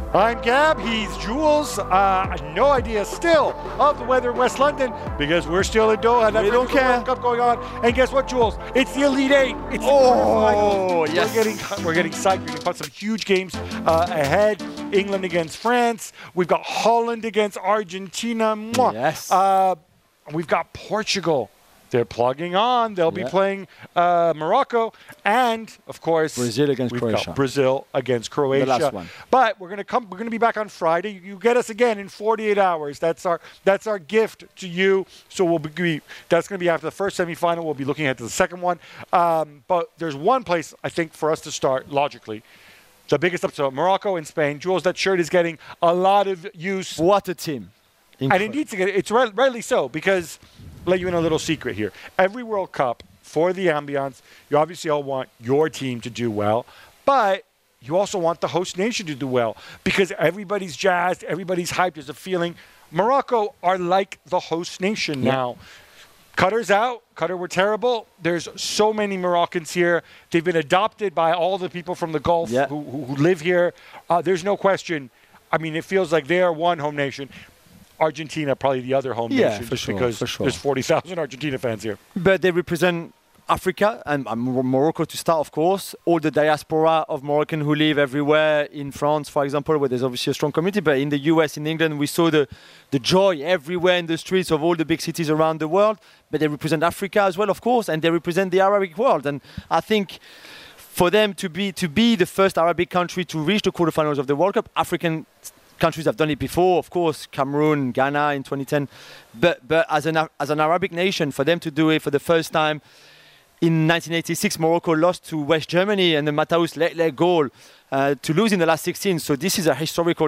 I'm Gab, he's Jules. No idea still of the weather in West London because we're still in Doha. We don't care. World Cup going on. And guess what, Jules? It's the Elite Eight. It's the quarterfinals. Yes. We're getting psyched. We've got some huge games ahead. England against France. We've got Holland against Argentina. Mwah. Yes. We've got Portugal. They're plugging on. They'll be playing Morocco, and of course Brazil against we've Croatia. got Brazil against Croatia. The last one. But we're gonna be back on Friday. You get us again in 48 hours. That's our gift to you. So that's gonna be after the first semifinal. We'll be looking at the second one. But there's one place I think for us to start logically. The biggest upset, Morocco and Spain. Jules, that shirt is getting a lot of use. What a team. And it needs to get, it's rightly so, because let you in a little secret here. Every World Cup, for the ambiance, you obviously all want your team to do well, but you also want the host nation to do well because everybody's jazzed, everybody's hyped. There's a feeling. Morocco are like the host nation now. Qatar's out. Qatar were terrible. There's so many Moroccans here. They've been adopted by all the people from the Gulf who live here. There's no question. I mean, it feels like they are one home nation. Argentina, probably the other home nation, for sure, because there's 40,000 Argentina fans here. But they represent Africa and Morocco to start, of course. All the diaspora of Moroccan who live everywhere in France, for example, where there's obviously a strong community. But in the US, in England, we saw the joy everywhere in the streets of all the big cities around the world. But they represent Africa as well, of course, and they represent the Arabic world. And I think for them to be the first Arabic country to reach the quarterfinals of the World Cup, African countries have done it before, of course, Cameroon, Ghana in 2010. But as an Arabic nation, for them to do it for the first time, in 1986, Morocco lost to West Germany and the Mataus late goal to lose in the last 16. So this was a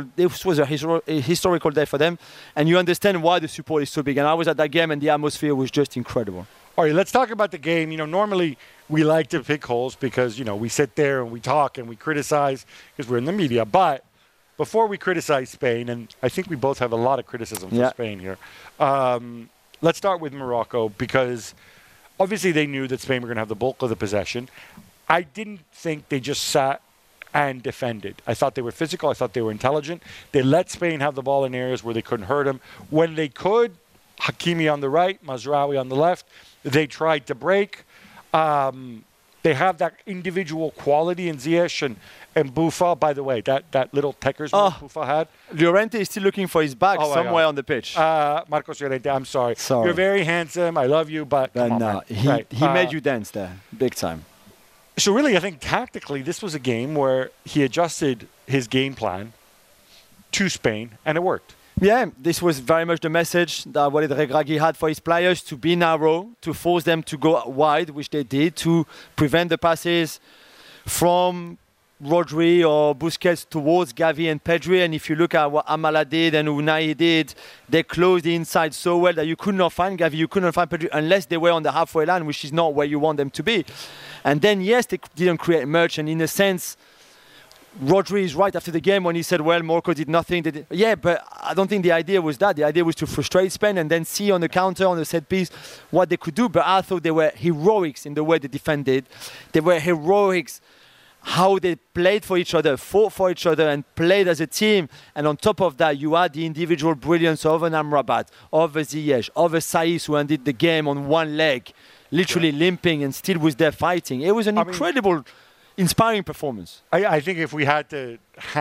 historical day for them. And you understand why the support is so big. And I was at that game and the atmosphere was just incredible. All right, let's talk about the game. Normally we like to pick holes because, we sit there and we talk and we criticize because we're in the media. But before we criticize Spain, and I think we both have a lot of criticism for Spain here, let's start with Morocco because obviously they knew that Spain were going to have the bulk of the possession. I didn't think they just sat and defended. I thought they were physical. I thought they were intelligent. They let Spain have the ball in areas where they couldn't hurt them. When they could, Hakimi on the right, Mazraoui on the left, they tried to break. They have that individual quality in Ziyech and Boufal. By the way, that little Techers Boufal had. Llorente is still looking for his bag somewhere on the pitch. Marcos Llorente, I'm sorry. You're very handsome. I love you, but come on, man. He made you dance there, big time. So really, I think tactically, this was a game where he adjusted his game plan to Spain, and it worked. Yeah, this was very much the message that Walid Regragui had for his players, to be narrow, to force them to go wide, which they did, to prevent the passes from Rodri or Busquets towards Gavi and Pedri. And if you look at what Amala did and Unai did, they closed the inside so well that you could not find Gavi, you could not find Pedri unless they were on the halfway line, which is not where you want them to be. And then, yes, they didn't create much. And in a sense, Rodri is right after the game when he said, well, Morocco did nothing. Yeah, but I don't think the idea was that. The idea was to frustrate Spain and then see on the counter, on the set piece, what they could do. But I thought they were heroics in the way they defended. They were heroics how they played for each other, fought for each other, and played as a team. And on top of that, you had the individual brilliance of an Amrabat, of a Ziyech, of a Saïs, who ended the game on one leg, literally limping and still was there fighting. It was an incredible, inspiring performance. I think if we had to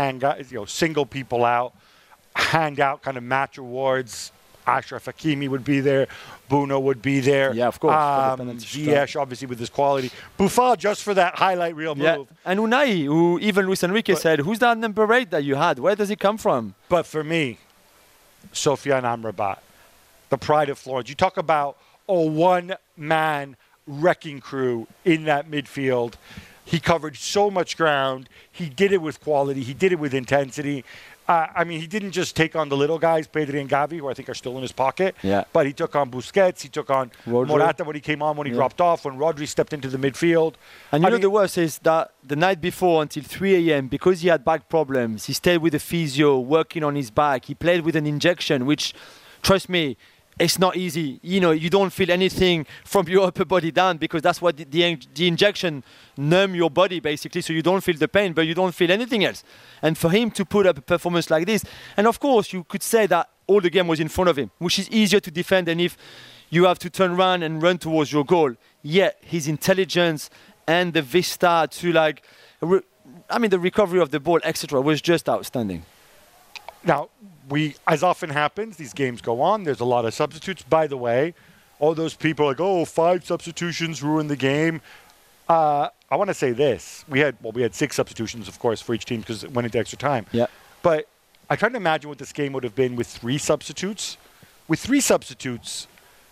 single people out, hand out kind of match awards, Achraf Hakimi would be there, Bruno would be there. Yeah, of course. Ziyech, obviously, with his quality. Boufal, just for that highlight reel move. And Unai, who even Luis Enrique said, who's that number 8 that you had? Where does it come from? But for me, Sofiane Amrabat, the pride of Florence. You talk about a one-man wrecking crew in that midfield. He covered so much ground. He did it with quality. He did it with intensity. He didn't just take on the little guys, Pedri and Gavi, who I think are still in his pocket. Yeah. But he took on Busquets. He took on Morata when he came on, when he dropped off, when Rodri stepped into the midfield. And the worst is that the night before until 3 a.m., because he had back problems, he stayed with the physio, working on his back. He played with an injection, which, trust me, it's not easy. You don't feel anything from your upper body down because that's what the injection numb your body basically, so you don't feel the pain, but you don't feel anything else. And for him to put up a performance like this, and of course you could say that all the game was in front of him, which is easier to defend than if you have to turn around and run towards your goal. Yet his intelligence and the vista to the recovery of the ball, etc., was just outstanding. Now, as often happens, these games go on. There's a lot of substitutes. By the way, all those people are like, 5 substitutions ruined the game. I want to say this. We had 6 substitutions, of course, for each team because it went into extra time. Yeah. But I tried to imagine what this game would have been with 3 substitutes. With 3 substitutes,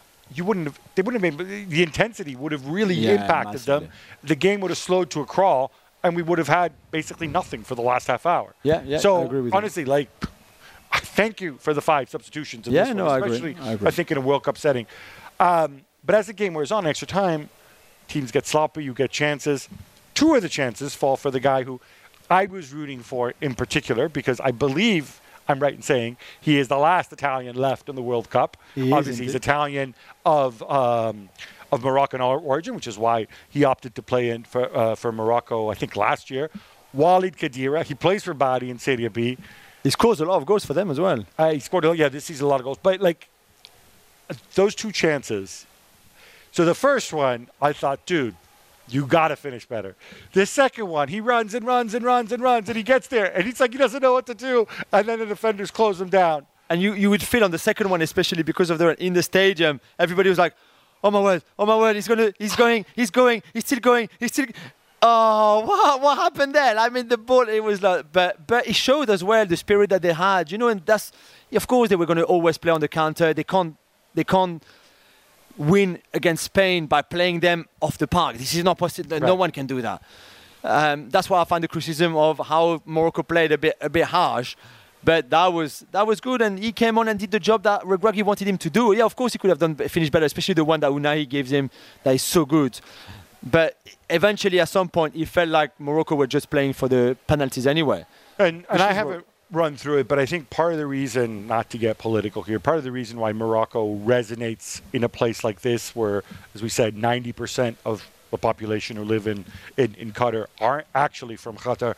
the intensity would have really impacted massively. them. The game would have slowed to a crawl, and we would have had basically nothing for the last half hour. Yeah, so I agree with honestly, thank you for the 5 substitutions. In this one, especially I agree. I think in a World Cup setting. But as the game wears on, extra time, teams get sloppy, you get chances. 2 of the chances fall for the guy who I was rooting for in particular because I believe I'm right in saying he is the last Italian left in the World Cup. Obviously, he's Italian of Moroccan origin, which is why he opted to play in for Morocco, I think, last year. Walid Khedira, he plays for Bari in Serie B. He scores a lot of goals for them as well. He scored, this season a lot of goals. But, those 2 chances. So the first one, I thought, dude, you got to finish better. The second one, he runs and runs and runs and runs, and he gets there. And he's like, he doesn't know what to do. And then the defenders close him down. And you would feel on the second one, especially because of in the stadium, everybody was like, oh my word, he's going, he's still going. Oh, what happened there? I mean, the ball, it was like, but it showed as well the spirit that they had, and that's, of course, they were going to always play on the counter. They can't win against Spain by playing them off the park. This is not possible. Right. No one can do that. That's why I find the criticism of how Morocco played a bit harsh. But that was good, and he came on and did the job that Regragui wanted him to do. Yeah, of course he could have finished better, especially the one that Unai gives him that is so good. But eventually, at some point, it felt like Morocco were just playing for the penalties anyway. And I haven't run through it, but I think part of the reason, not to get political here, part of the reason why Morocco resonates in a place like this where, as we said, 90% of the population who live in Qatar aren't actually from Qatar.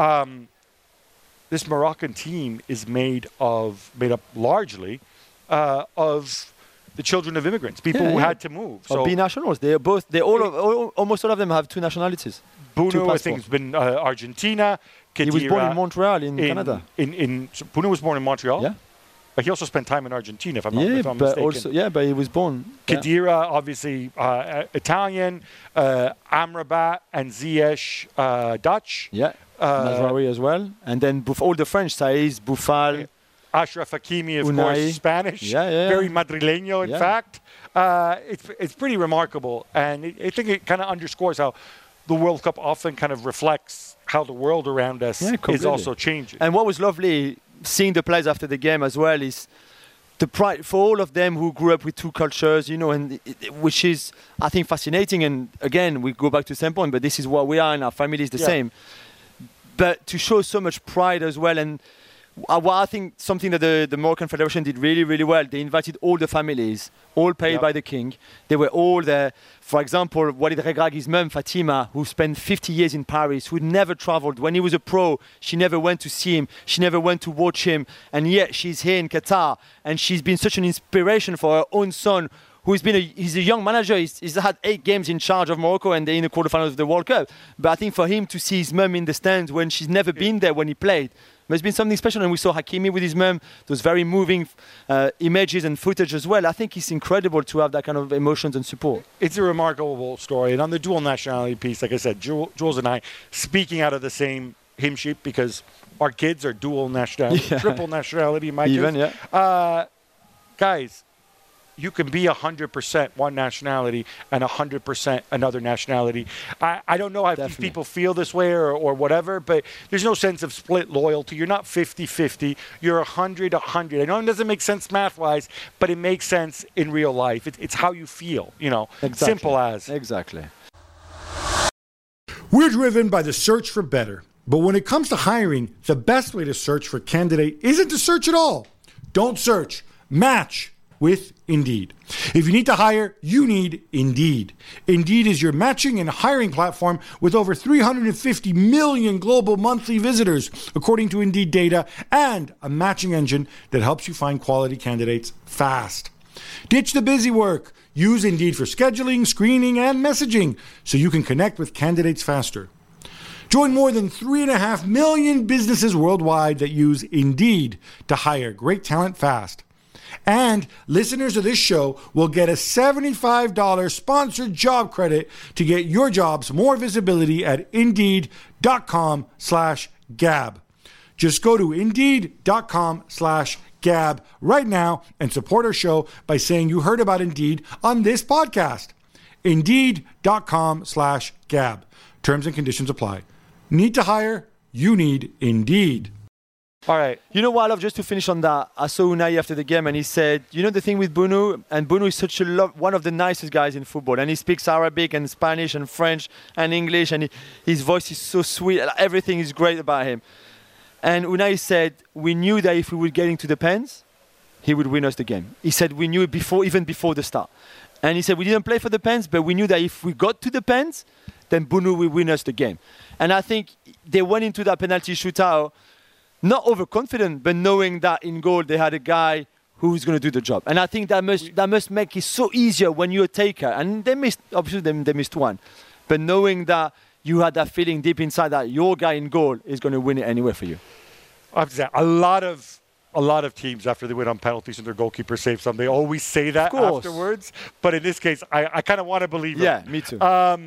This Moroccan team is made up largely of the children of immigrants, people who had to move. So binationals. Almost all of them have 2 nationalities. Bounou, I think, has been Argentina. Khedira, he was born in Montreal, in Canada. So Bounou was born in Montreal. Yeah. But he also spent time in Argentina, if I'm mistaken. But he was born. Khedira, obviously Italian. Amrabat and Ziyech, Dutch. Yeah. Mazraoui as well. And then all the French, Saiz, Boufal. Ashraf Hakimi, of Unai. course, Spanish. Very madrileño, in fact. It's pretty remarkable. And I think it kind of underscores how the World Cup often kind of reflects how the world around us is also changing. And what was lovely, seeing the players after the game as well, is the pride for all of them who grew up with 2 cultures, and which is, I think, fascinating. And again, we go back to the same point, but this is what we are, and our family is the same. But to show so much pride as well, and I think something that the Moroccan Federation did really, really well, they invited all the families, all paid by the king. They were all there. For example, Walid Regragui's mum, Fatima, who spent 50 years in Paris, who never traveled. When he was a pro, she never went to see him. She never went to watch him. And yet she's here in Qatar. And she's been such an inspiration for her own son, he's a young manager. He's had 8 games in charge of Morocco, and they're in the quarterfinals of the World Cup. But I think for him to see his mum in the stands when she's never been there when he played, there's been something special. And we saw Hakimi with his mum, those very moving images and footage as well. I think it's incredible to have that kind of emotions and support. It's a remarkable story. And on the dual nationality piece, like I said, Jules and I speaking out of the same hymn sheet because our kids are dual nationality, triple nationality in my case. Guys, you can be 100% one nationality and 100% another nationality. I don't know if these people feel this way or whatever, but there's no sense of split loyalty. You're not 50-50. You're 100-100. I know it doesn't make sense math-wise, but it makes sense in real life. It's how you feel, Simple as. Exactly. We're driven by the search for better. But when it comes to hiring, the best way to search for a candidate isn't to search at all. Don't search. Match with Indeed. If you need to hire, you need Indeed. Indeed is your matching and hiring platform with over 350 million global monthly visitors, according to Indeed data, and a matching engine that helps you find quality candidates fast. Ditch the busy work. Use Indeed for scheduling, screening, and messaging so you can connect with candidates faster. Join more than 3.5 million businesses worldwide that use Indeed to hire great talent fast. And listeners of this show will get a $75 sponsored job credit to get your jobs more visibility at Indeed.com/Gab. Just go to Indeed.com/Gab right now and support our show by saying you heard about Indeed on this podcast. Indeed.com/Gab. Terms and conditions apply. Need to hire? You need Indeed. All right. You know what I love, just to finish on that, I saw Unai after the game and he said, you know the thing with Bunu, and Bunu is such one of the nicest guys in football, and he speaks Arabic and Spanish and French and English, and his voice is so sweet, everything is great about him. And Unai said, we knew that if we were getting to the pens, he would win us the game. He said we knew it even before the start. And he said we didn't play for the pens, but we knew that if we got to the pens, then Bunu will win us the game. And I think they went into that penalty shootout not overconfident, but knowing that in goal they had a guy who's going to do the job. And I think that must make it so easier when you're a taker. And they missed one. But knowing that you had that feeling deep inside that your guy in goal is going to win it anyway for you. A lot of teams, after they win on penalties and their goalkeeper saves some, they always say that afterwards. But in this case, I kind of want to believe it. Yeah, me too.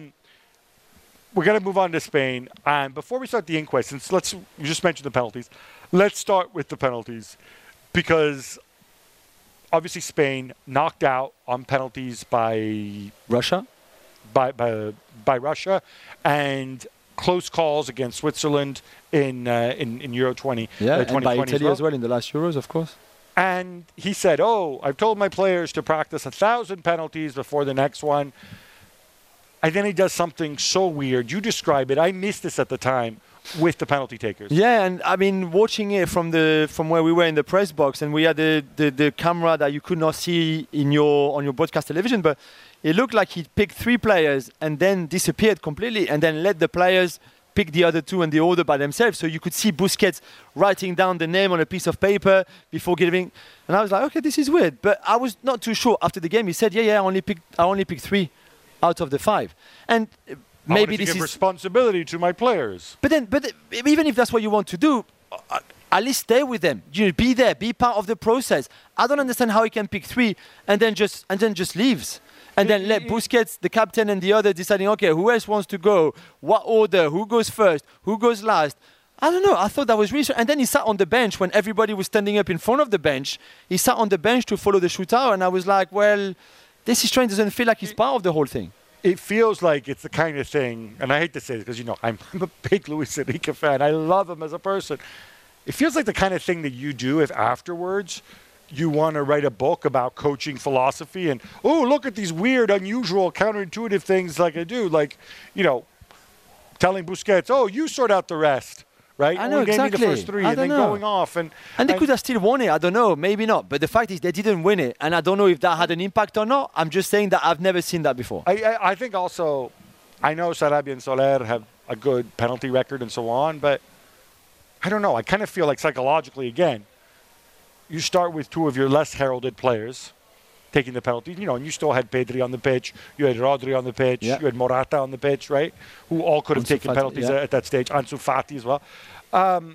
We're going to move on to Spain. And before we start the inquest, since you just mentioned the penalties, let's start with the penalties. Because obviously Spain knocked out on penalties by Russia? By Russia, and close calls against Switzerland in Euro 20. Yeah, and by Italy as well in the last Euros, of course. And he said, I've told my players to practice 1,000 penalties before the next one. And then he does something so weird. You describe it. I missed this at the time with the penalty takers. Yeah, and I mean, watching it from where we were in the press box, and we had the camera that you could not see on your broadcast television, but it looked like he picked 3 players and then disappeared completely, and then let the players pick the other 2 and the order by themselves. So you could see Busquets writing down the name on a piece of paper before giving. And I was like, okay, this is weird. But I was not too sure. After the game, he said, I only picked 3 out of the 5. And maybe this is responsibility to my players. But even if that's what you want to do, at least stay with them. Be there, be part of the process. I don't understand how he can pick 3 and then just leaves. And then let Busquets, the captain, and the other deciding, okay, who else wants to go? What order? Who goes first? Who goes last? I don't know. I thought that was really strange. And then he sat on the bench when everybody was standing up in front of the bench. He sat on the bench to follow the shootout. And I was like, well, this is strange. Doesn't feel like he's part of the whole thing. It feels like it's the kind of thing, and I hate to say this because, I'm a big Luis Enrique fan. I love him as a person. It feels like the kind of thing that you do if afterwards you want to write a book about coaching philosophy and, look at these weird, unusual, counterintuitive things like I do. Like, telling Busquets, you sort out the rest. Right? I know, Only exactly. gave me the first 3 and then going off. And they could have still won it. I don't know. Maybe not. But the fact is they didn't win it. And I don't know if that had an impact or not. I'm just saying that I've never seen that before. I think also, I know Sarabia and Soler have a good penalty record and so on, but I don't know. I kind of feel like psychologically, again, you start with 2 of your less heralded players taking the penalty, and you still had Pedri on the pitch, you had Rodri on the pitch, you had Morata on the pitch, right? Who all could have taken penalties at that stage. Ansu Fati as well. And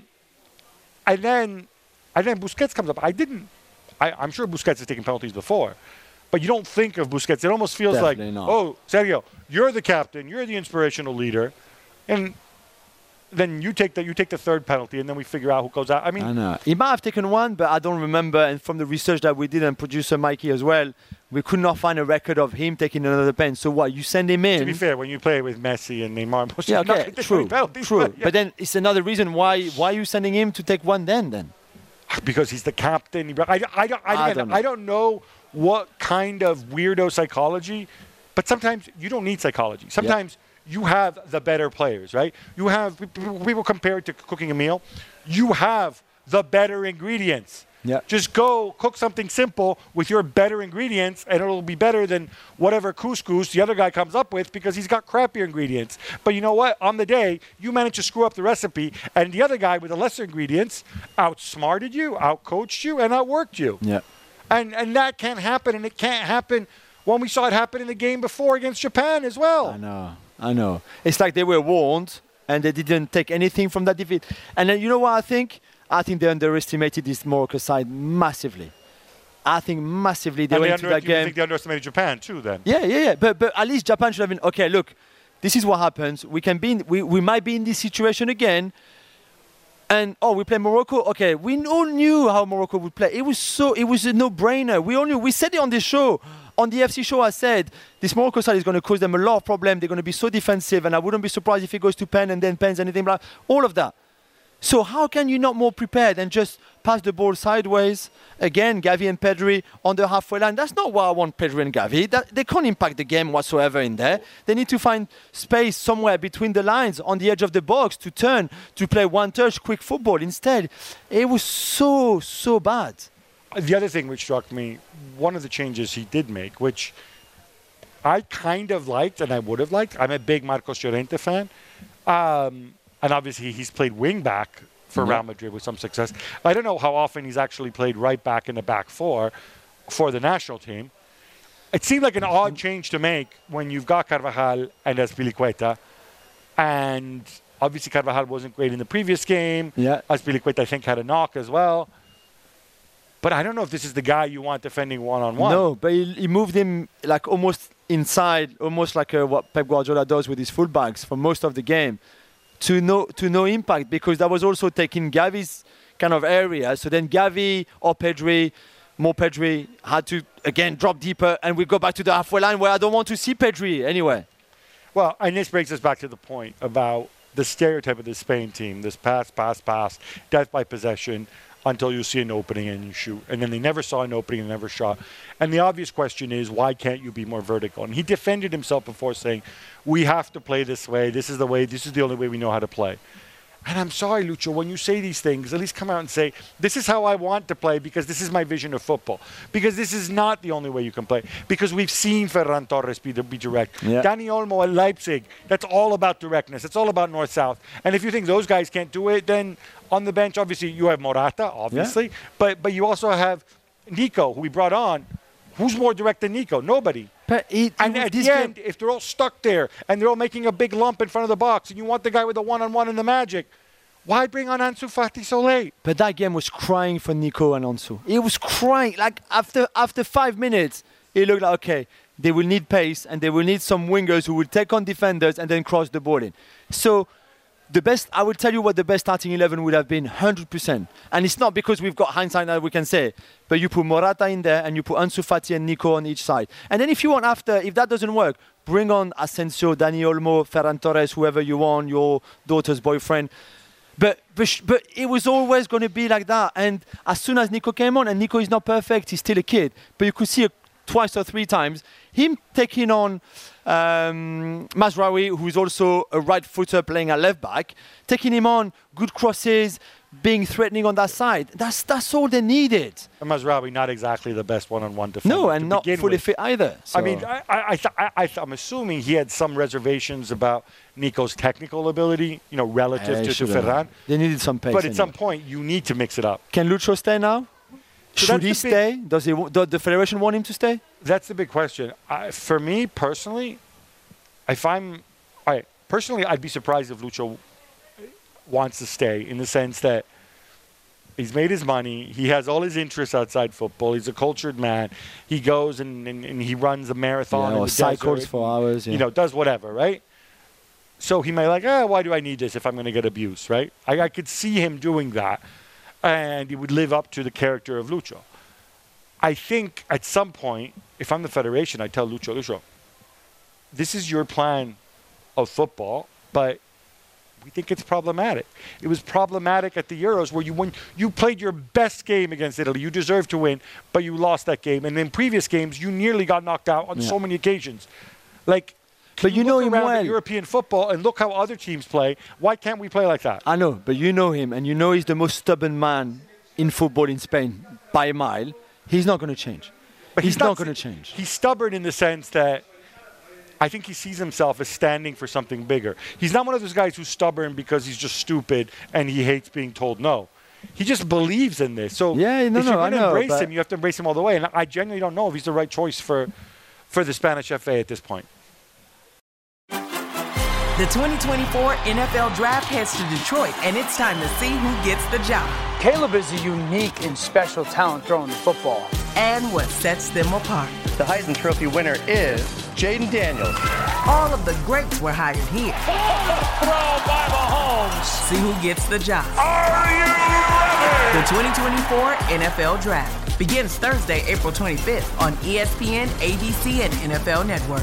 then Busquets comes up. I'm sure Busquets has taken penalties before, but you don't think of Busquets. It almost feels Definitely like, not. Sergio, you're the captain, you're the inspirational leader, and then you take the 3rd penalty, and then we figure out who goes out. I know. He might have taken 1, but I don't remember. And from the research that we did, and producer Mikey as well, we could not find a record of him taking another pen. So what? You send him in. To be fair, when you play with Messi and Neymar, true. Penalties, true. But then it's another reason why are you sending him to take 1 then? Because he's the captain. I don't know what kind of weirdo psychology, but sometimes you don't need psychology. Sometimes you have the better players, right? People compare it to cooking a meal. You have the better ingredients. Yeah. Just go cook something simple with your better ingredients, and it'll be better than whatever couscous the other guy comes up with because he's got crappier ingredients. But you know what? On the day, you managed to screw up the recipe, and the other guy with the lesser ingredients outsmarted you, outcoached you, and outworked you. Yeah. And that can't happen, and it can't happen when we saw it happen in the game before against Japan as well. I know. It's like they were warned and they didn't take anything from that defeat. And then you know what I think? I think they underestimated this Morocco side massively. I think massively they went into that game. You think they underestimated Japan too then? Yeah. But at least Japan should have been, okay, look, this is what happens. We might be in this situation again. And we play Morocco. Okay, we all knew how Morocco would play. It was a no-brainer. We all knew. We said it on the show. On the FC show, I said this Morocco side is going to cause them a lot of problems. They're going to be so defensive, and I wouldn't be surprised if it goes to pen and then pens anything like all of that. So how can you not more prepared and just pass the ball sideways? Again, Gavi and Pedri on the halfway line. That's not why I want Pedri and Gavi. They can't impact the game whatsoever in there. They need to find space somewhere between the lines on the edge of the box to turn, to play one-touch, quick football. Instead, it was so bad. The other thing which struck me, one of the changes he did make, which I kind of liked and I would have liked. I'm a big Marcos Llorente fan. And obviously he's played wing back for Real Madrid with some success. I don't know how often he's actually played right back in the back four for the national team. It seemed like an odd change to make when you've got Carvajal and Azpilicueta. And obviously Carvajal wasn't great in the previous game. Yeah. Azpilicueta, I think, had a knock as well. But I don't know if this is the guy you want defending one-on-one. No, but he moved him like almost inside, almost like what Pep Guardiola does with his fullbacks for most of the game. To no impact, because that was also taking Gavi's kind of area. So then Gavi or Pedri had to again drop deeper, and we go back to the halfway line where I don't want to see Pedri anyway. Well, and this brings us back to the point about the stereotype of the Spain team, this pass, death by possession, until you see an opening and you shoot. And then they never saw an opening and never shot. And the obvious question is, why can't you be more vertical? And he defended himself before saying, we have to play this way. This is the only way we know how to play. And I'm sorry, Lucho, when you say these things, at least come out and say, this is how I want to play because this is my vision of football. Because this is not the only way you can play. Because we've seen Ferran Torres be direct. Yeah. Dani Olmo at Leipzig, that's all about directness. It's all about north-south. And if you think those guys can't do it, then on the bench, obviously, you have Morata, obviously. Yeah. But you also have Nico, who we brought on. Who's more direct than Nico? Nobody. And at the end, if they're all stuck there and they're all making a big lump in front of the box and you want the guy with the one-on-one and the magic, why bring on Ansu Fati so late? But that game was crying for Nico and Ansu. It was crying. Like after 5 minutes, it looked like, okay, they will need pace and they will need some wingers who will take on defenders and then cross the ball in. So I will tell you what the best starting 11 would have been, 100%. And it's not because we've got hindsight that we can say, but you put Morata in there and you put Ansu Fati and Nico on each side. And then if you want if that doesn't work, bring on Asensio, Dani Olmo, Ferran Torres, whoever you want, your daughter's boyfriend. But it was always going to be like that. And as soon as Nico came on, and Nico is not perfect, he's still a kid, but you could see twice or three times him taking on Mazraoui, who is also a right footer playing at left back, taking him on, good crosses, being threatening on that side. That's all they needed. And Mazraoui not exactly the best one-on-one defender. No, and not fully fit either. So. I mean, I'm assuming he had some reservations about Nico's technical ability, relative to Ferran. They needed some pace. But at some point, you need to mix it up. Can Lucho stay now? Should he stay? Does the Federation want him to stay? That's the big question. For me, personally, I'd be surprised if Lucho wants to stay, in the sense that he's made his money. He has all his interests outside football. He's a cultured man. He goes and he runs a marathon in the cycles desert, for hours. Does whatever, right? So he may why do I need this if I'm going to get abuse, right? I could see him doing that, and he would live up to the character of Lucho. I think at some point, if I'm the Federation, I tell Lucho, this is your plan of football, but we think it's problematic. It was problematic at the Euros where you played your best game against Italy. You deserved to win, but you lost that game. And in previous games, you nearly got knocked out on so many occasions. But you know him well. European football and look how other teams play. Why can't we play like that? I know, but you know him, and you know he's the most stubborn man in football in Spain. by a mile, he's not going to change. But He's not going to change. He's stubborn in the sense that I think he sees himself as standing for something bigger. He's not one of those guys who's stubborn because he's just stupid and he hates being told no. He just believes in this. So Yeah, if you're I going to know, embrace but- him, you have to embrace him all the way. And I genuinely don't know if he's the right choice for the Spanish FA at this point. The 2024 NFL Draft heads to Detroit, and it's time to see who gets the job Caleb is a unique and special talent throwing the football. and what sets them apart. The Heisman Trophy winner is Jaden Daniels. All of the greats were hired here. Throw by Mahomes. See who gets the job. Are you ready? The 2024 NFL Draft begins Thursday, April 25th on ESPN, ABC, and NFL Network.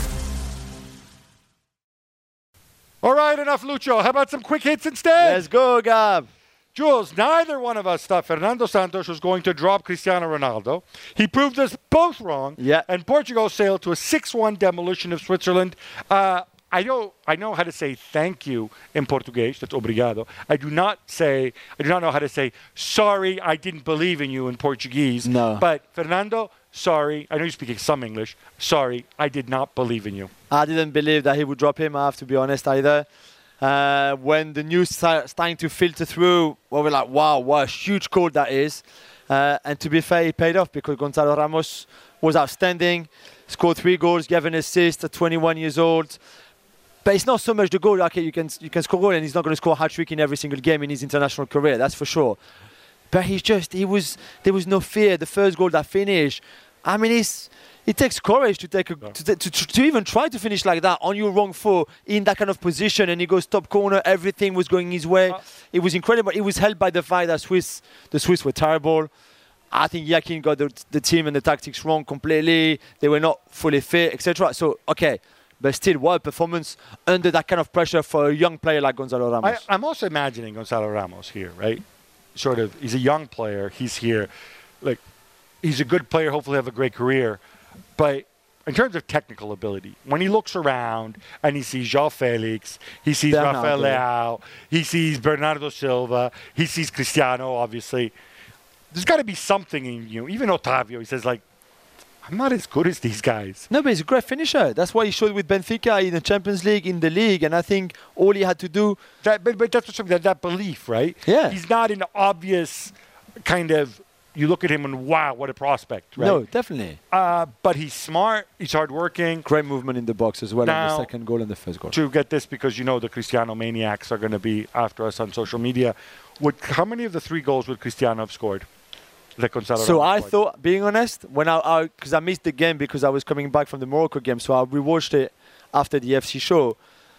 All right, enough Lucho. How about some quick hits instead? Let's go, Gab. Jules, neither one of us thought Fernando Santos was going to drop Cristiano Ronaldo. He proved us both wrong. Yeah. And Portugal sailed to a 6-1 demolition of Switzerland. I know how to say thank you in Portuguese. That's obrigado. I do not know how to say sorry, I didn't believe in you in Portuguese. No. But Fernando, sorry. I know you're speaking some English. Sorry, I did not believe in you. I didn't believe that he would drop him, I have to be honest, either. When the news starting to filter through, well, we're like, wow, what a huge call that is. And to be fair, it paid off because Gonzalo Ramos was outstanding, scored 3 goals, gave an assist at 21 years old. But it's not so much the goal. Okay, you can score a goal, and he's not going to score a hat-trick in every single game in his international career, that's for sure. But there was no fear. The first goal that finished, I mean, it takes courage to take to even try to finish like that on your wrong foot in that kind of position, and he goes top corner. Everything was going his way. It was incredible. It was helped by the fact that the Swiss were terrible. I think Yakin got the team and the tactics wrong completely. They were not fully fit, etc. So okay, but still, what a performance under that kind of pressure for a young player like Gonzalo Ramos. I'm also imagining Gonzalo Ramos here, right? Sort of, he's a young player. He's here. Like, he's a good player, hopefully have a great career. But in terms of technical ability, when he looks around and he sees João Felix, he sees Rafael Leao, he sees Bernardo Silva, he sees Cristiano, obviously, there's got to be something in you. Even Otavio, he says, like, I'm not as good as these guys. No, but he's a great finisher. That's what he showed with Benfica in the Champions League, in the league. And I think all he had to do... But that's what's something, that belief, right? Yeah. He's not an obvious kind of... You look at him and wow, what a prospect, right? No, definitely. But he's smart, he's hardworking. Great movement in the box as well Now, on the second goal and the first goal. To get this, because you know the Cristiano maniacs are going to be after us on social media. How many of the 3 goals would Cristiano have scored? That Gonzalo So Ramos I scored? thought, being honest, when because I missed the game because I was coming back from the Morocco game, so I rewatched it after the FC show.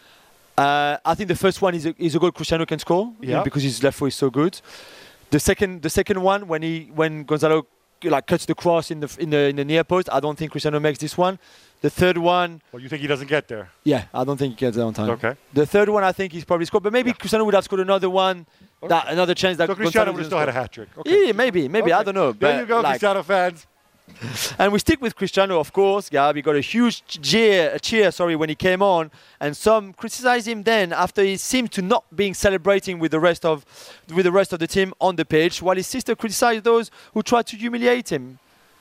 I think the first one is a goal Cristiano can score because his left foot is so good. The second one when Gonzalo cuts the cross in the near post, I don't think Cristiano makes this one. The third one, Well, you think he doesn't get there? yeah, I don't think he gets there on time. Okay. The third one, I think he's probably scored, but maybe Cristiano would have scored another one, another chance that So Cristiano would have still had a didn't hat-trick. score. Okay. Yeah, maybe, Okay. I don't know. There but you go, Cristiano fans. And we stick with Cristiano, of course. Gab, he got a huge cheer, when he came on, and some criticized him then after he seemed to not being celebrating with the rest of the team on the pitch, while his sister criticized those who tried to humiliate him.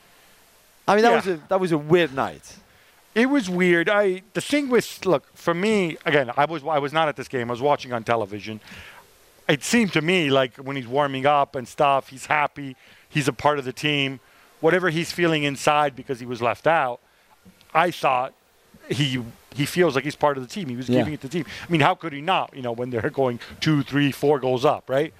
I mean, that was a weird night. It was weird. The thing with, look, for me, again, I was not at this game. I was watching on television. It seemed to me like when he's warming up and stuff, he's happy. He's a part of the team. Whatever he's feeling inside because he was left out, I thought he feels like he's part of the team. He was giving it to the team. I mean, how could he not, when they're going 2, 3, 4 goals up, right?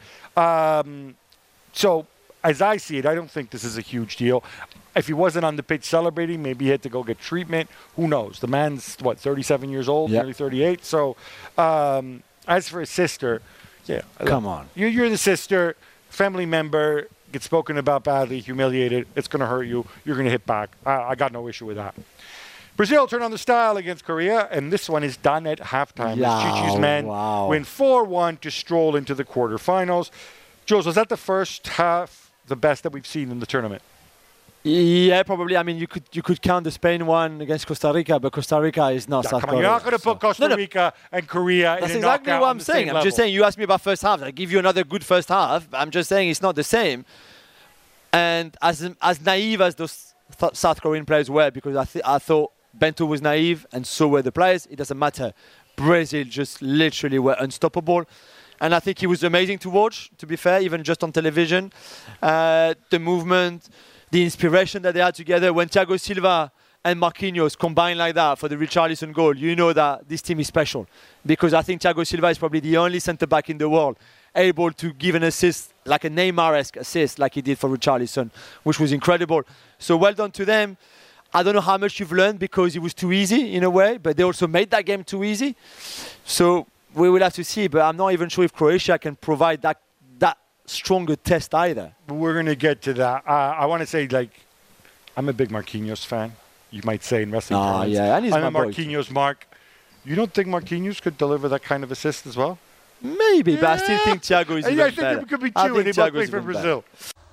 So, as I see it, I don't think this is a huge deal. If he wasn't on the pitch celebrating, maybe he had to go get treatment. Who knows? The man's, 37 years old, nearly 38. So, as for his sister, Come on. You're the sister, family member, gets spoken about badly, humiliated. It's going to hurt you. You're going to hit back. I got no issue with that. Brazil turn on the style against Korea, and this one is done at halftime. Chichi's men win 4-1 to stroll into the quarterfinals. Jules, was that the first half the best that we've seen in the tournament? Yeah, probably. I mean, you could count the Spain one against Costa Rica, but Costa Rica is not South Korea. You're not going to put Costa Rica and Korea in a knockout. That's exactly what I'm saying. I'm just saying, you asked me about first half. I give you another good first half. I'm just saying it's not the same. And as naive as those South Korean players were, because I thought Bento was naive and so were the players, it doesn't matter. Brazil just literally were unstoppable. And I think he was amazing to watch, to be fair, even just on television. The movement, the inspiration that they had together. When Thiago Silva and Marquinhos combine like that for the Richarlison goal, you know that this team is special. Because I think Thiago Silva is probably the only centre-back in the world able to give an assist, like a Neymar-esque assist, like he did for Richarlison, which was incredible. So well done to them. I don't know how much you've learned because it was too easy in a way, but they also made that game too easy. So we will have to see, but I'm not even sure if Croatia can provide that stronger test either. We're going to get to that. I want to say, like, I'm a big Marquinhos fan, you might say in wrestling terms. Yeah, and he's I'm my a boy. Marquinhos mark. You don't think Marquinhos could deliver that kind of assist as well? Maybe, but I still think Thiago is even I think better. it could be I two, and they think both Thiago play is for even Brazil.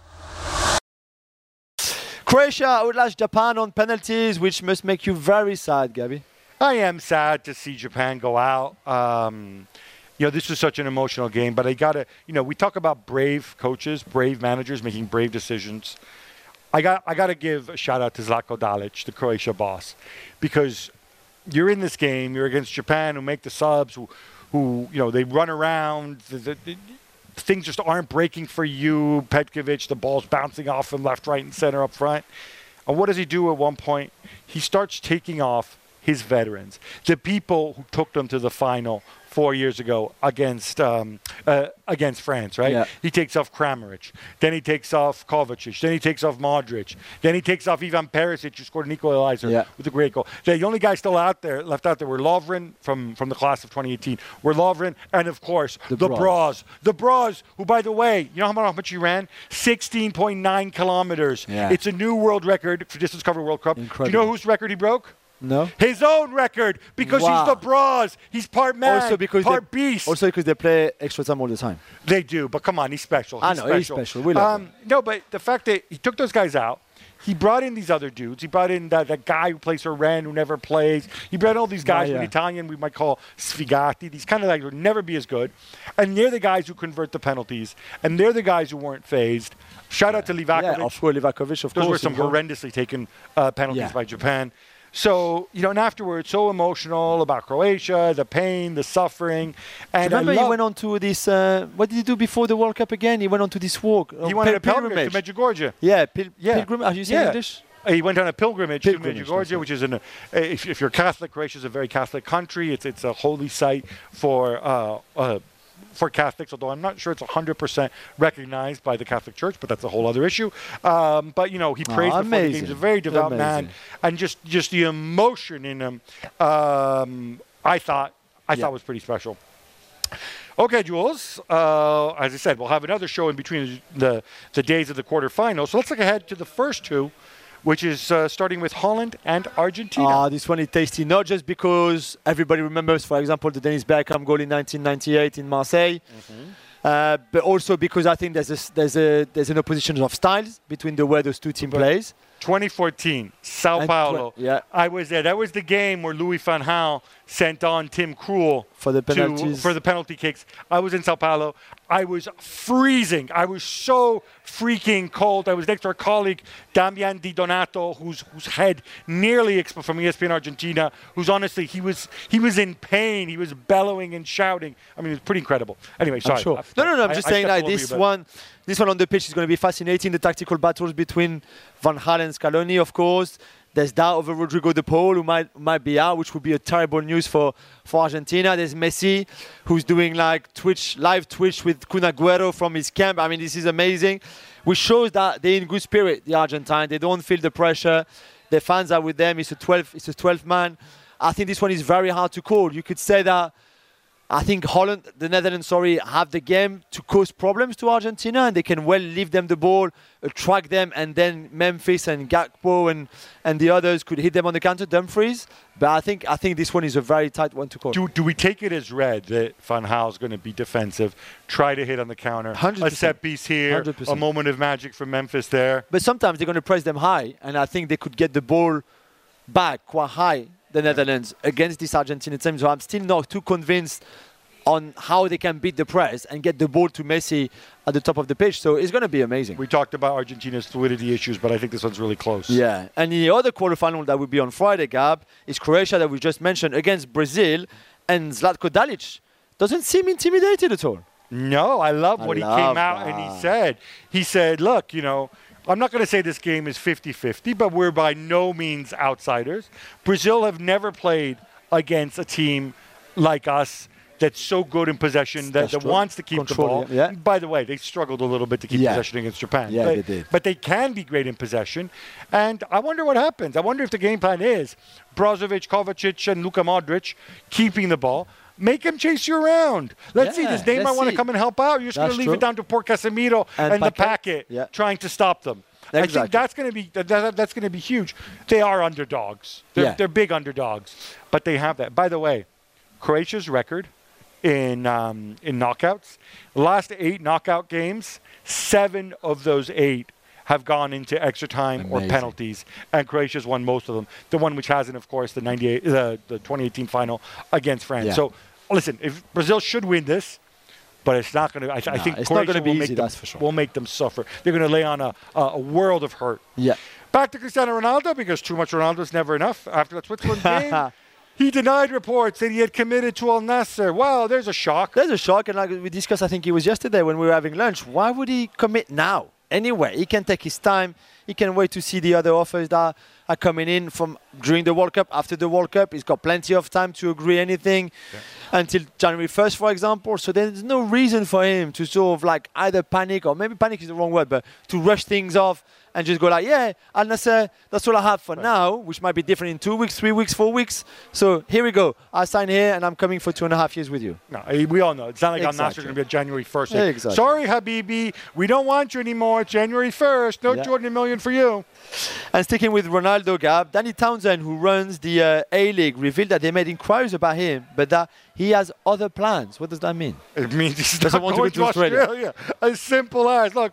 Croatia outlashed Japan on penalties, which must make you very sad, Gabby. I am sad to see Japan go out. This was such an emotional game, but I got to, we talk about brave coaches, brave managers making brave decisions. I got to give a shout out to Zlatko Dalic, the Croatia boss, because you're in this game, you're against Japan who make the subs, who they run around, things just aren't breaking for you. Petkovic, the ball's bouncing off him left, right, and center up front. And what does he do at one point? He starts taking off his veterans, the people who took them to the final 4 years ago against France, right? Yeah. He takes off Kramaric. Then he takes off Kovacic. Then he takes off Modric. Then he takes off Ivan Perisic, who scored an equalizer with a great goal. The only guys still left out there were Lovren from the class of 2018. Were Lovren and, of course, the Braz. The Braz, who, by the way, you know how much he ran? 16.9 kilometers. Yeah. It's a new world record for distance covered World Cup. Incredible. Do you know whose record he broke? No. His own record, because he's the Braz. He's part man, part beast. Also because they play extra time all the time. They do, but come on, he's special. I know, he's special. We love him. No, but the fact that he took those guys out, he brought in these other dudes. He brought in that guy who plays for Rennes who never plays. He brought in all these guys, an Italian we might call Sfigati. These kind of guys would never be as good. And they're the guys who convert the penalties. And they're the guys who weren't phased. Shout out to Livakovic. Yeah, of course, Livakovic, of course. Those were some horrendously taken penalties by Japan. So, and afterwards, so emotional about Croatia, the pain, the suffering. And remember he went on to this, what did he do before the World Cup again? He went on to this walk. He went on a pilgrimage to Medjugorje. Yeah, pilgrimage. How do you say English? He went on a pilgrimage to Medjugorje, which is, if you're Catholic, Croatia is a very Catholic country. It's a holy site for Catholics, although I'm not sure it's 100% recognized by the Catholic Church, but that's a whole other issue. But, he prays before the games. He's a very devout man. And just the emotion in him, I thought was pretty special. Okay, Jules. As I said, we'll have another show in between the days of the quarterfinals. So let's look ahead to the first two, which is starting with Holland and Argentina. This one is tasty, not just because everybody remembers, for example, the Dennis Bergkamp goal in 1998 in Marseille, but also because I think there's an opposition of styles between the way those two teams plays. 2014, Sao Paulo. I was there. That was the game where Louis van Gaal sent on Tim Krul for the penalties. For the penalty kicks. I was in Sao Paulo. I was freezing. I was so freaking cold. I was next to our colleague Damian Di Donato, whose head nearly exploded, from ESPN Argentina. Who's honestly he was in pain. He was bellowing and shouting. I mean, it was pretty incredible. Anyway, sorry. Sure. No. I'm just saying that this one on the pitch is going to be fascinating. The tactical battles between Van Gaal and Scaloni, of course. There's doubt over Rodrigo de Paul, who might be out, which would be a terrible news for Argentina. There's Messi, who's doing like live Twitch with Kun Agüero from his camp. I mean, this is amazing. Which shows that they're in good spirit, the Argentine. They don't feel the pressure. Their fans are with them. It's a 12th man. I think this one is very hard to call. You could say that I think the Netherlands, have the game to cause problems to Argentina, and they can well leave them the ball, attract them, and then Memphis and Gakpo and the others could hit them on the counter, Dumfries. But I think this one is a very tight one to call. Do we take it as read that Van Gaal is going to be defensive, try to hit on the counter, 100%. A set piece here, 100%. A moment of magic from Memphis there? But sometimes they're going to press them high, and I think they could get the ball back quite high, the Netherlands, against this Argentina team. So I'm still not too convinced on how they can beat the press and get the ball to Messi at the top of the pitch. So it's going to be amazing. We talked about Argentina's fluidity issues, but I think this one's really close. Yeah, and the other quarterfinal that will be on Friday, Gab, is Croatia that we just mentioned against Brazil, and Zlatko Dalic doesn't seem intimidated at all. No, I love what he came out and he said. He said, look, you know, I'm not going to say this game is 50-50, but we're by no means outsiders. Brazil have never played against a team like us that's so good in possession that wants to keep the ball. Yeah. By the way, they struggled a little bit to keep possession against Japan. Yeah, they did. But they can be great in possession. And I wonder what happens. I wonder if the game plan is Brozovic, Kovacic, and Luka Modric keeping the ball. Make him chase you around. Let's see. Does Neymar want to come and help out? You're just going to leave it down to poor Casemiro and the packet trying to stop them. Exactly. I think that's going to be that's going to be huge. They are underdogs. They're big underdogs, but they have that. By the way, Croatia's record in knockouts, the last 8 knockout games, 7 of those 8 have gone into extra time or penalties, and Croatia's won most of them. The one which hasn't, of course, the 2018 final against France. Yeah. So, listen, if Brazil should win this, but it's not going to. I think it's Croatia not going to be easy. That's for sure. Will make them suffer. They're going to lay on a world of hurt. Yeah. Back to Cristiano Ronaldo, because too much Ronaldo is never enough. After that Switzerland game, he denied reports that he had committed to Al Nassr. Wow, there's a shock. There's a shock, and like we discussed, I think it was yesterday when we were having lunch. Why would he commit now? Anyway, he can take his time. He can wait to see the other offers that are coming in from during the World Cup, after the World Cup. He's got plenty of time to agree anything until January 1st, for example. So there's no reason for him to sort of like either panic, or maybe panic is the wrong word, but to rush things off and just go like, yeah, Al Nassr, that's all I have for now, which might be different in 2 weeks, 3 weeks, 4 weeks. So here we go. I sign here and I'm coming for 2.5 years with you. No, we all know. It's not like Al Nassr is going to be at January 1st. Yeah, exactly. Sorry, Habibi, we don't want you anymore. It's January 1st. No Jordan million for you. And sticking with Ronaldo, Gab, Danny Townsend, who runs the A-League, revealed that they made inquiries about him, but that he has other plans. What does that mean? It means he doesn't want to go to Australia. As simple as, look,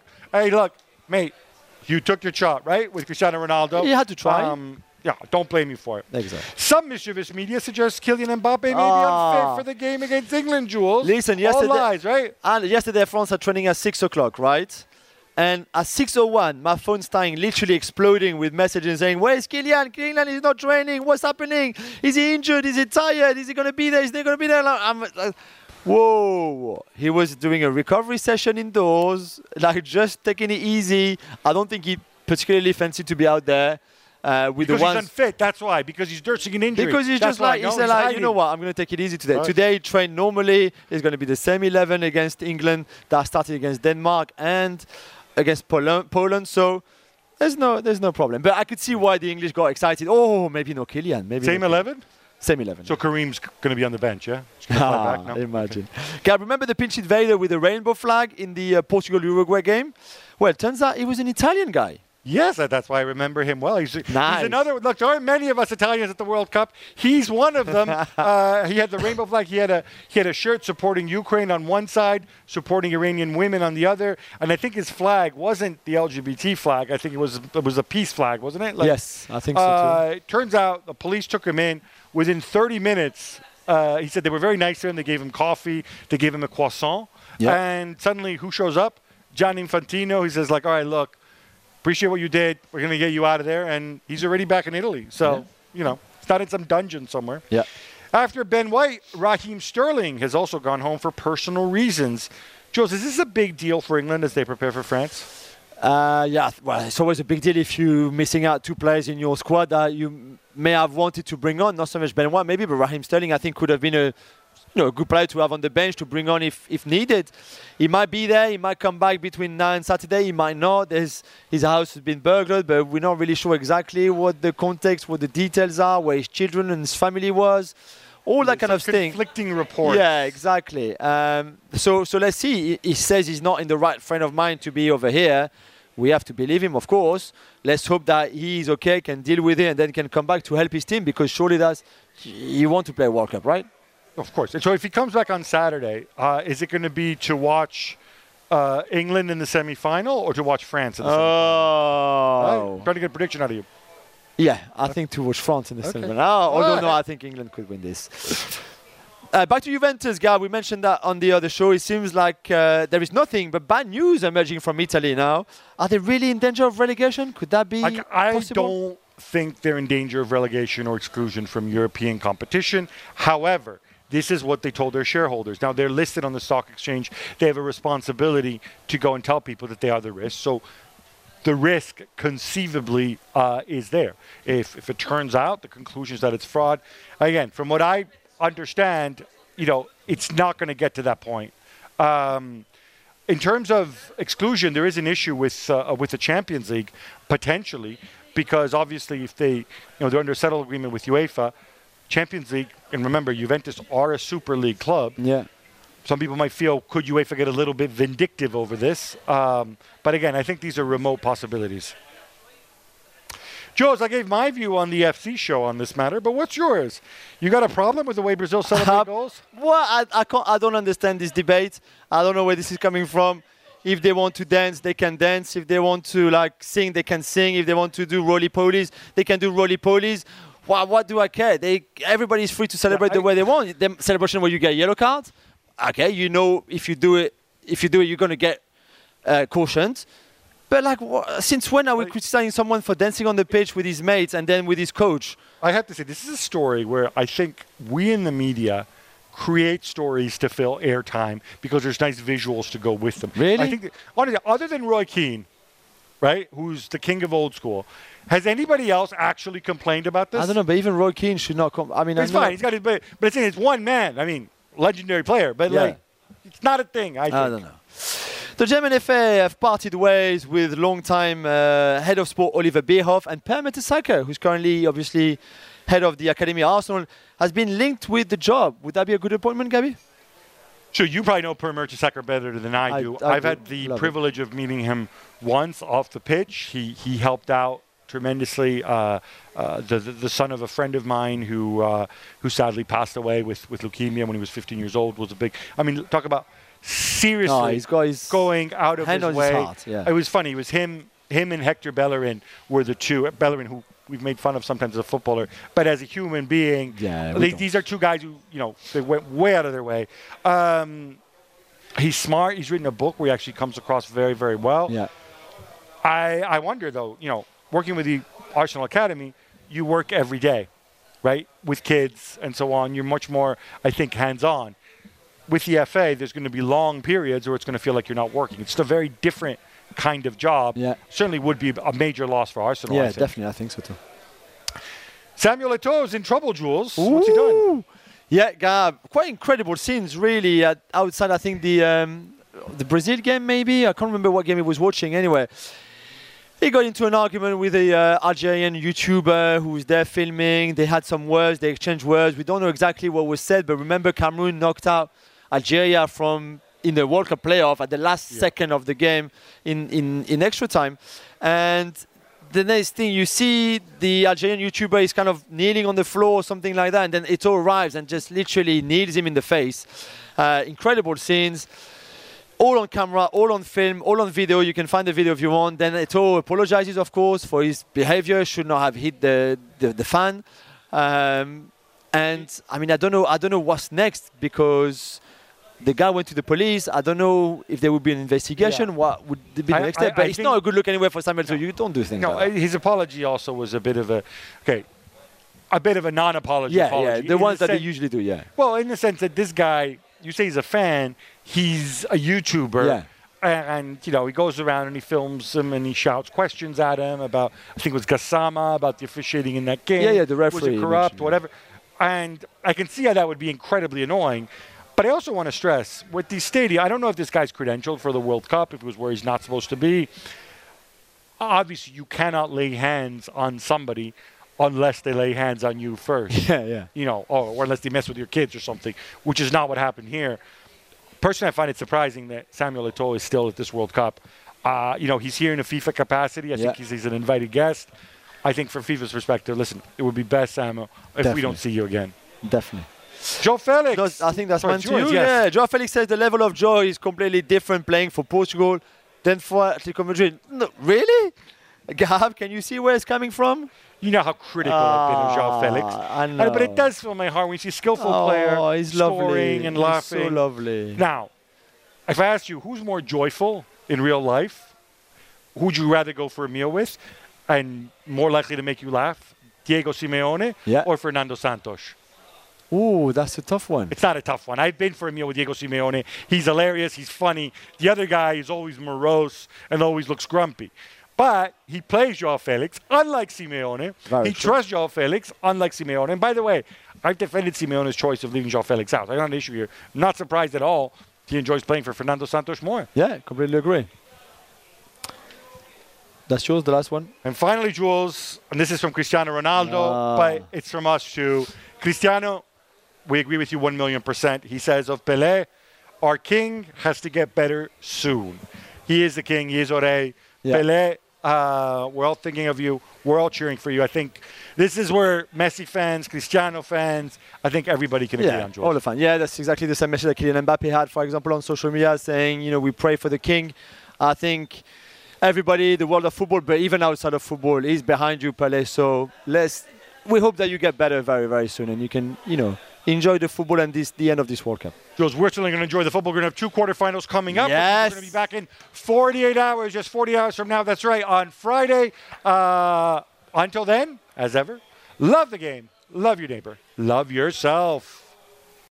mate, you took your shot, right, with Cristiano Ronaldo. He had to try. Yeah, don't blame me for it. Exactly. Some mischievous media suggests Kylian Mbappe may be unfit for the game against England, Jules. Listen, yesterday, all lies, right? And yesterday France are training at 6 o'clock, right? And at 6:01, my phone's starting literally exploding with messages saying, where's Kylian? Kylian is not training. What's happening? Is he injured? Is he tired? Is he going to be there? Is he going to be there? I'm like, whoa. He was doing a recovery session indoors, like just taking it easy. I don't think he particularly fancied to be out there. With because the ones he's unfit, that's why. Because he's nursing an injury. Because he's just like, he's like, you know what, I'm going to take it easy today. Right. Today, he trained normally. It's going to be the same 11 against England that started against Denmark and against Poland. So there's no problem. But I could see why the English got excited. Oh, maybe no Kylian. Maybe same no 11? Same 11. So Kareem's going to be on the bench, yeah? Back now? Imagine. Gab, remember the pinch invader with the rainbow flag in the Portugal-Uruguay game? Well, it turns out he was an Italian guy. Yes, that's why I remember him well. He's Nice. another. Look, there aren't many of us Italians at the World Cup. He's one of them. He had the rainbow flag. He had a shirt supporting Ukraine on one side, supporting Iranian women on the other. And I think his flag wasn't the LGBT flag. I think it was a peace flag, wasn't it? Yes, I think so too. It turns out the police took him in within 30 minutes. He said they were very nice to him. They gave him coffee. They gave him a croissant. Yeah. And suddenly, who shows up? Gianni Infantino. He says, like, all right, look. Appreciate what you did. We're going to get you out of there. And he's already back in Italy. So, you know, it's not in some dungeon somewhere. Yeah. After Ben White, Raheem Sterling has also gone home for personal reasons. Jules, is this a big deal for England as they prepare for France? Yeah, well, it's always a big deal if you're missing out 2 players in your squad that you may have wanted to bring on. Not so much Ben White, maybe, but Raheem Sterling, I think, could have been a good player to have on the bench to bring on if needed. He might be there. He might come back between now and Saturday. He might not. His house has been burglared, but we're not really sure exactly what the context, what the details are, where his children and his family was. All that kind of thing. Conflicting reports. Yeah, exactly. So let's see. He says he's not in the right frame of mind to be over here. We have to believe him, of course. Let's hope that he's okay, can deal with it, and then can come back to help his team, because surely he wants to play a World Cup, right? Of course. And so if he comes back on Saturday, is it going to be to watch England in the semi-final or to watch France in the semi-final? Right? Trying to get a prediction out of you. Yeah, I think to watch France in the semi-final. Although, no, I think England could win this. Back to Juventus, Gab. We mentioned that on the other show. It seems like there is nothing but bad news emerging from Italy now. Are they really in danger of relegation? Could that be possible? Don't think they're in danger of relegation or exclusion from European competition. However, this is what they told their shareholders. Now, they're listed on the stock exchange. They have a responsibility to go and tell people that they are the risk. So the risk conceivably is there. If it turns out, the conclusion is that it's fraud. Again, from what I understand, it's not going to get to that point. In terms of exclusion, there is an issue with the Champions League, potentially, because obviously if they're under a settled agreement with UEFA, Champions League, and remember, Juventus are a Super League club. Yeah. Some people might feel, could UEFA get a little bit vindictive over this? But again, I think these are remote possibilities. Jules, I gave my view on the FC show on this matter, but what's yours? You got a problem with the way Brazil celebrate goals? Well, I don't understand this debate. I don't know where this is coming from. If they want to dance, they can dance. If they want to sing, they can sing. If they want to do roly-polies, they can do roly-polies. What do I care? Everybody's free to celebrate the way they want. The celebration where you get a yellow card, okay, if you do it, you're going to get cautioned. But since when are we criticizing someone for dancing on the pitch with his mates and then with his coach? I have to say, this is a story where I think we in the media create stories to fill airtime because there's nice visuals to go with them. Really? I think that, honestly, other than Roy Keane, right, who's the king of old school, has anybody else actually complained about this? I don't know, but even Roy Keane should not come. I mean, it's fine. He's got his, but it's one man. I mean, legendary player, but it's not a thing. I don't know. The German FA have parted ways with long-time head of sport Oliver Bierhoff, and Per Mertesacker, who's currently obviously head of the academy at Arsenal, has been linked with the job. Would that be a good appointment, Gabi? Sure, you probably know Per Mertesacker better than I do. I've had the privilege of meeting him once off the pitch. He helped out tremendously. The son of a friend of mine who sadly passed away with leukemia when he was 15 years old was a big. I mean, talk about seriously he's got his going out of his way. Heart, yeah. It was funny. It was him and Hector Bellerin were the two. Bellerin, who we've made fun of sometimes as a footballer, but as a human being, these are two guys who they went way out of their way. He's smart. He's written a book where he actually comes across very, very well. Yeah. I wonder though, working with the Arsenal Academy, you work every day, right, with kids and so on. You're much more, I think, hands-on. With the FA, there's going to be long periods where it's going to feel like you're not working. It's a very different kind of job. Yeah. Certainly would be a major loss for Arsenal. Yeah, definitely. I think so too. Samuel Eto'o's in trouble, Jules. Ooh. What's he done? Yeah, Gab. Quite incredible scenes, really. Outside, I think the Brazil game, maybe. I can't remember what game he was watching. Anyway, he got into an argument with a Algerian YouTuber who was there filming. They had some words. They exchanged words. We don't know exactly what was said, but remember, Cameroon knocked out Algeria in the World Cup playoff at the last second of the game in extra time. And the next thing you see, the Algerian YouTuber is kind of kneeling on the floor or something like that, and then Eto'o arrives and just literally kneels him in the face. Incredible scenes. All on camera, all on film, all on video. You can find the video if you want. Then Eto'o apologizes, of course, for his behavior. Should not have hit the fan. And I mean, I don't know what's next, because the guy went to the police. I don't know if there would be an investigation. What would be the next step? But it's not a good look anyway for Samuel. So you don't do things like that. His apology also was a bit of a non-apology. Yeah, the ones that they usually do. Yeah. Well, in the sense that this guy, you say he's a fan, he's a YouTuber. Yeah. And he goes around and he films him and he shouts questions at him about, I think it was Gassama, about the officiating in that game. Yeah, the referee. Was it corrupt, whatever. And I can see how that would be incredibly annoying. But I also want to stress, with these stadia, I don't know if this guy's credentialed for the World Cup, if it was where he's not supposed to be. Obviously, you cannot lay hands on somebody unless they lay hands on you first. Yeah. Or unless they mess with your kids or something, which is not what happened here. Personally, I find it surprising that Samuel Eto'o is still at this World Cup. He's here in a FIFA capacity. I think he's an invited guest. I think from FIFA's perspective, listen, it would be best, Samuel, if we don't see you again. Definitely. Joe Felix. I think that's meant to you. Yes. Yeah, Joe Felix says the level of joy is completely different playing for Portugal than for Atletico Madrid. No, really? Gab, can you see where it's coming from? You know how critical I've been of João Felix. I know. But it does fill my heart when you see a skillful player he's scoring lovely. and He's laughing. so lovely. Now, if I asked you who's more joyful in real life, who'd you rather go for a meal with and more likely to make you laugh, Diego Simeone or Fernando Santos? Ooh, that's a tough one. It's not a tough one. I've been for a meal with Diego Simeone. He's hilarious. He's funny. The other guy is always morose and always looks grumpy. But he plays João Felix, unlike Simeone. He trusts João Felix, unlike Simeone. And by the way, I've defended Simeone's choice of leaving João Felix out. I don't have an issue here. I'm not surprised at all. He enjoys playing for Fernando Santos more. Yeah, completely agree. That's yours, the last one. And finally, Jules, and this is from Cristiano Ronaldo, but it's from us too. Cristiano, we agree with you 1,000,000%. He says of Pelé, our king has to get better soon. He is the king. He is Ore. Yeah. Pelé, we're all thinking of you. We're all cheering for you. I think this is where Messi fans, Cristiano fans, I think everybody can agree on, Jules. All the fans. Yeah, that's exactly the same message that Kylian Mbappe had, for example, on social media, saying, we pray for the king. I think everybody, the world of football, but even outside of football, is behind you, Pelé. So we hope that you get better very, very soon, and you can, enjoy the football and the end of this World Cup. Jules, we're certainly going to enjoy the football. We're going to have 2 quarterfinals coming up. Yes. We're going to be back in 48 hours, just 40 hours from now. That's right, on Friday. Until then, as ever, love the game, love your neighbor, love yourself.